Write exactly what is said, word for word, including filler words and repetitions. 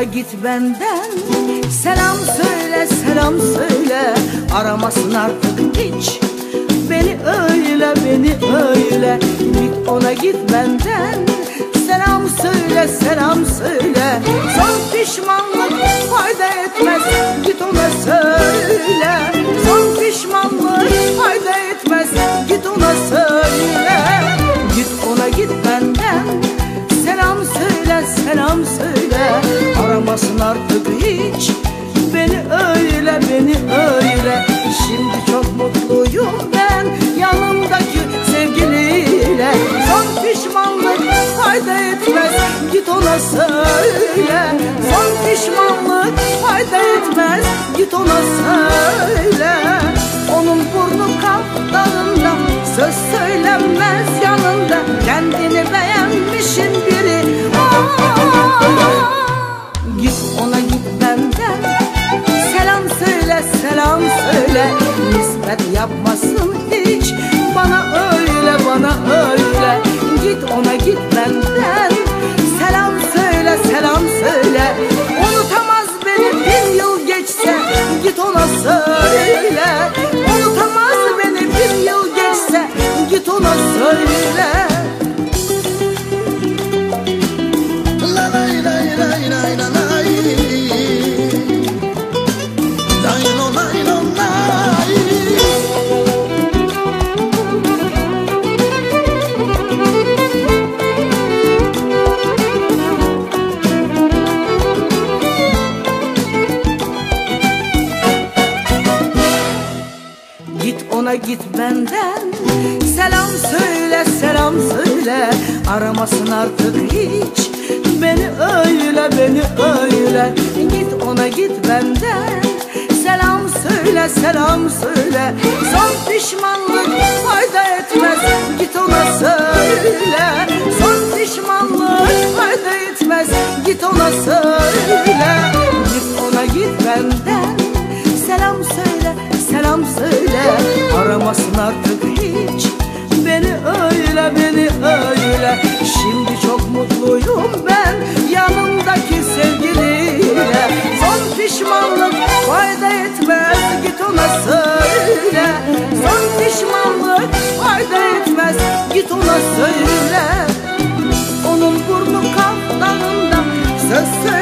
ona git benden. Selam söyle, selam söyle, aramasın artık hiç beni öyle, beni öyle. Git ona git benden. Selam söyle, selam söyle, son pişmanlık fayda etmez. Git ona söyle, son pişmanlık fayda etmez. Git ona söyle, git ona git benden. Selam söyle, selam söyle, aramasın artık hiç beni öyle, beni öyle. Şimdi çok mutluyum ben yanımdaki sevgiliyle. Son pişmanlık fayda etmez. Git ona söyle, son pişmanlık fayda etmez. Git ona söyle. Onun burnu kaplarında, söz söylenmez yanında. Kendini beğenmişin biri. Aa, git ona git benden. Selam söyle, selam söyle, nispet yapmasın hiç bana öyle, bana öyle. Git ona git benden. Selam söyle, selam söyle, unutamaz beni bir yıl geçse. Git ona söyle, unutamaz beni bir yıl geçse. Git ona söyle. La la la la la la la. Git ona git benden. Selam söyle, selam söyle, aramasın artık hiç beni öyle, beni öyle. Git ona git benden. Selam söyle, selam söyle, son pişmanlık fayda etmez. Git ona söyle, son pişmanlık fayda etmez. Git ona söyle, git ona git benden. Selam söyle, selam söyle, aramasın artık hiç beni öyle, beni öyle. Şimdi çok mutluyum ben yanımdaki sevgiliyle. Son pişmanlık fayda etmez. Git ona söyle, son pişmanlık fayda etmez. Git ona söyle. Onun burnu kaplarında, söz